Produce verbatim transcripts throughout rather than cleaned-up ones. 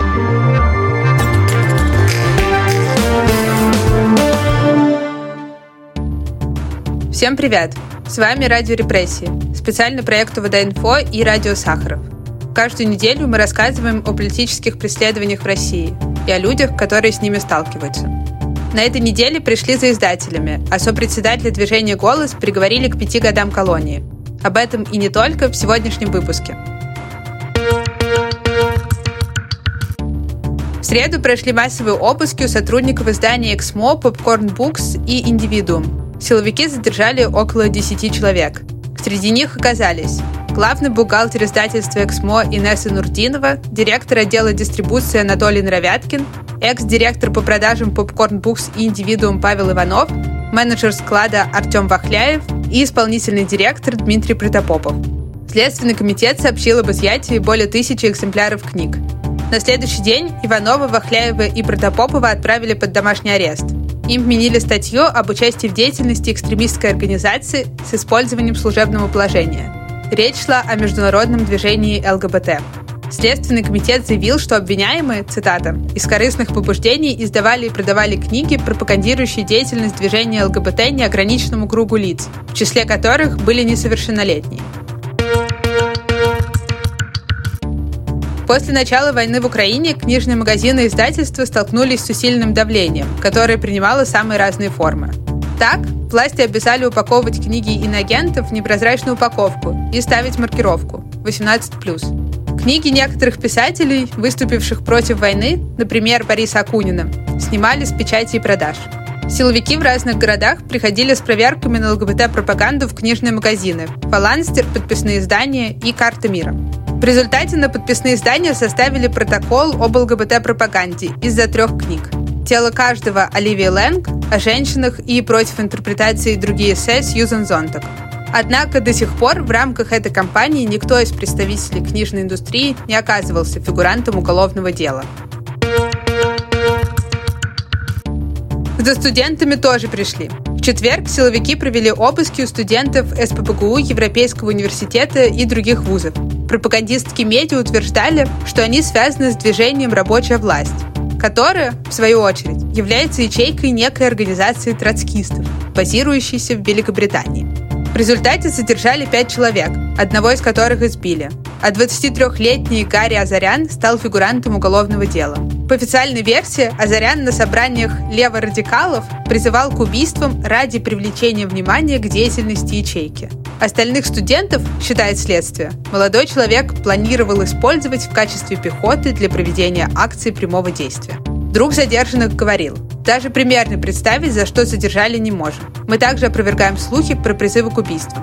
Всем привет! С вами Радио Репрессии, специальный проект УВД-Инфо и Радио Сахаров. Каждую неделю мы рассказываем о политических преследованиях в России и о людях, которые с ними сталкиваются. На этой неделе пришли за издателями, а сопредседателя движения «Голос» приговорили к пяти годам колонии. Об этом и не только в сегодняшнем выпуске. В среду прошли массовые обыски у сотрудников издания «Эксмо», «Попкорн Букс» и «Индивидуум». Силовики задержали около десяти человек. Среди них оказались главный бухгалтер издательства «Эксмо» Инесса Нуртдинова, директор отдела дистрибуции Анатолий Наровяткин, экс-директор по продажам «Попкорн Букс» и «Индивидуум» Павел Иванов, менеджер склада Артем Вахляев и исполнительный директор Дмитрий Протопопов. Следственный комитет сообщил об изъятии более тысячи экземпляров книг. На следующий день Иванова, Вахляева и Протопопова отправили под домашний арест. Им вменили статью об участии в деятельности экстремистской организации с использованием служебного положения. Речь шла о международном движении эл гэ бэ тэ. Следственный комитет заявил, что обвиняемые, цитата, «из корыстных побуждений издавали и продавали книги, пропагандирующие деятельность движения эл гэ бэ тэ неограниченному кругу лиц, в числе которых были несовершеннолетние». После начала войны в Украине книжные магазины и издательства столкнулись с усиленным давлением, которое принимало самые разные формы. Так, власти обязали упаковывать книги иноагентов в непрозрачную упаковку и ставить маркировку восемнадцать плюс. Книги некоторых писателей, выступивших против войны, например, Бориса Акунина, снимали с печати и продаж. Силовики в разных городах приходили с проверками на эл гэ бэ тэ-пропаганду в книжные магазины «Фаланстер», подписные издания и «Карта мира». В результате на подписные издания составили протокол об эл гэ бэ тэ-пропаганде из-за трех книг. «Тело каждого» Оливии Лэнг, о женщинах и против интерпретации другие эссе Сьюзан Зонтаг. Однако до сих пор в рамках этой кампании никто из представителей книжной индустрии не оказывался фигурантом уголовного дела. За студентами тоже пришли. В четверг силовики провели обыски у студентов эс пэ пэ гэ у, Европейского университета и других вузов. Пропагандистские медиа утверждали, что они связаны с движением «Рабочая власть», которое, в свою очередь, является ячейкой некой организации троцкистов, базирующейся в Великобритании. В результате задержали пять человек, одного из которых избили, а двадцатитрёхлетний Гарри Азарян стал фигурантом уголовного дела. По официальной версии, Азарян на собраниях леворадикалов призывал к убийствам ради привлечения внимания к деятельности ячейки. Остальных студентов, считает следствие, молодой человек планировал использовать в качестве пехоты для проведения акций прямого действия. Друг задержанных говорил: «Даже примерно представить, за что задержали, не можем. Мы также опровергаем слухи про призывы к убийствам».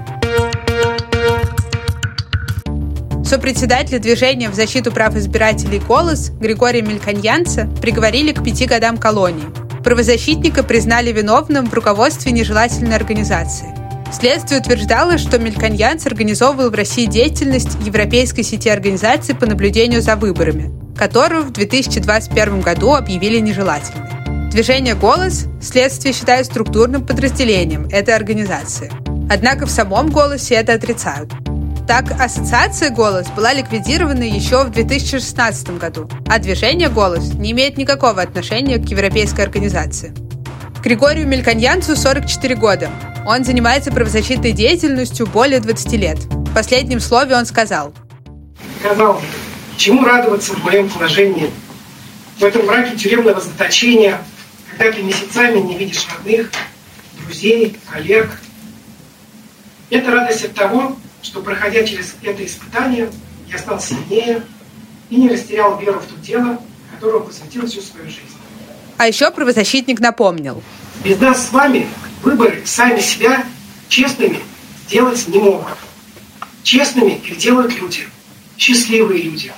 Сопредседателя движения в защиту прав избирателей «Голос» Григория Мельконьянца приговорили к пяти годам колонии. Правозащитника признали виновным в руководстве нежелательной организации. Следствие утверждало, что Мельконьянц организовывал в России деятельность Европейской сети организаций по наблюдению за выборами, которую в две тысячи двадцать первом году объявили нежелательной. Движение «Голос» следствие считает структурным подразделением этой организации. Однако в самом «Голосе» это отрицают. Так, ассоциация «Голос» была ликвидирована еще в две тысячи шестнадцатом году, а движение «Голос» не имеет никакого отношения к европейской организации. Григорию Мельконьянцу сорок четыре года. Он занимается правозащитной деятельностью более двадцати лет. В последнем слове он сказал: «Сказал, чему радоваться в моем положении? В этом браке тюремного заточения, когда ты месяцами не видишь родных, друзей, коллег. Это радость от того, что, проходя через это испытание, я стал сильнее и не растерял веру в то дело, которому посвятил всю свою жизнь». А еще правозащитник напомнил: «Без нас с вами выборы сами себя честными делать не могут. Честными их делают люди, счастливые люди».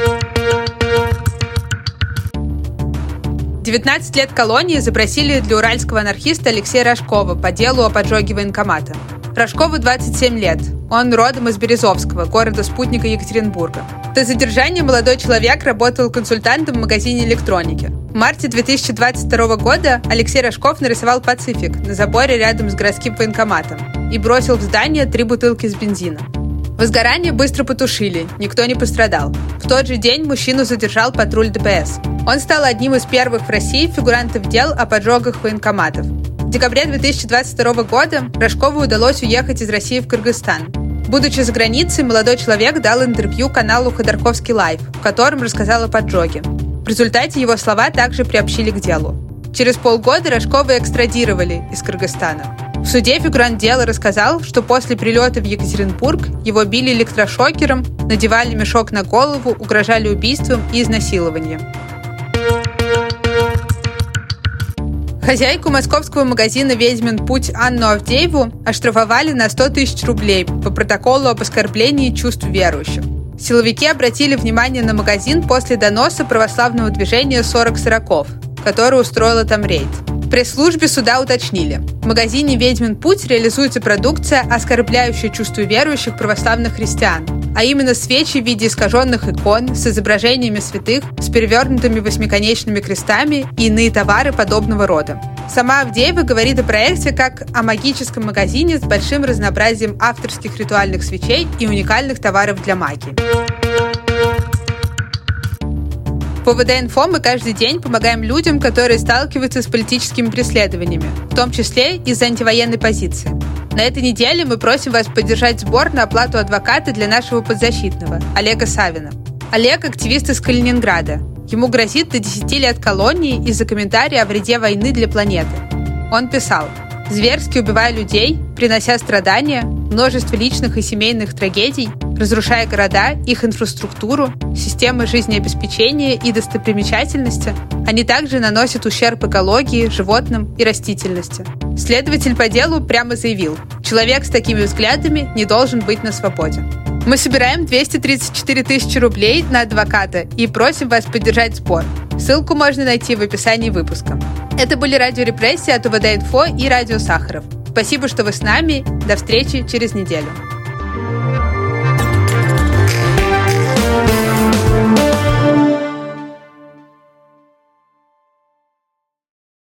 девятнадцать лет колонии запросили для уральского анархиста Алексея Рожкова по делу о поджоге военкомата. Рожкову двадцать семь лет. Он родом из Березовского, города-спутника Екатеринбурга. До задержания молодой человек работал консультантом в магазине электроники. В марте две тысячи двадцать второго года Алексей Рожков нарисовал «Пацифик» на заборе рядом с городским военкоматом и бросил в здание три бутылки с бензином. Возгорание быстро потушили, никто не пострадал. В тот же день мужчину задержал патруль ДПС. Он стал одним из первых в России фигурантов дел о поджогах военкоматов. В декабре две тысячи двадцать второго года Рожкову удалось уехать из России в Кыргызстан. Будучи за границей, молодой человек дал интервью каналу «Ходорковский лайв», в котором рассказал о поджоге. В результате его слова также приобщили к делу. Через полгода Рожкова экстрадировали из Кыргызстана. В суде фигурант дела рассказал, что после прилета в Екатеринбург его били электрошокером, надевали мешок на голову, угрожали убийством и изнасилованием. Хозяйку московского магазина «Ведьмин путь» Анну Авдееву оштрафовали на сто тысяч рублей по протоколу об оскорблении чувств верующих. Силовики обратили внимание на магазин после доноса православного движения «сорок сороков», которое устроило там рейд. В пресс-службе суда уточнили: в магазине «Ведьмин путь» реализуется продукция, оскорбляющая чувства верующих православных христиан, а именно свечи в виде искаженных икон с изображениями святых, с перевернутыми восьмиконечными крестами и иные товары подобного рода. Сама Авдеева говорит о проекте как о магическом магазине с большим разнообразием авторских ритуальных свечей и уникальных товаров для магии. По ВД-инфо мы каждый день помогаем людям, которые сталкиваются с политическими преследованиями, в том числе из-за антивоенной позиции. На этой неделе мы просим вас поддержать сбор на оплату адвоката для нашего подзащитного, Олега Савина. Олег – активист из Калининграда. Ему грозит до десяти лет колонии из-за комментария о вреде войны для планеты. Он писал: «Зверски убивая людей, принося страдания, множество личных и семейных трагедий, разрушая города, их инфраструктуру, системы жизнеобеспечения и достопримечательности, они также наносят ущерб экологии, животным и растительности». Следователь по делу прямо заявил: человек с такими взглядами не должен быть на свободе. Мы собираем двести тридцать четыре тысячи рублей на адвоката и просим вас поддержать сбор. Ссылку можно найти в описании выпуска. Это были радиорепрессии от УВД-Инфо и Радио Сахаров. Спасибо, что вы с нами. До встречи через неделю.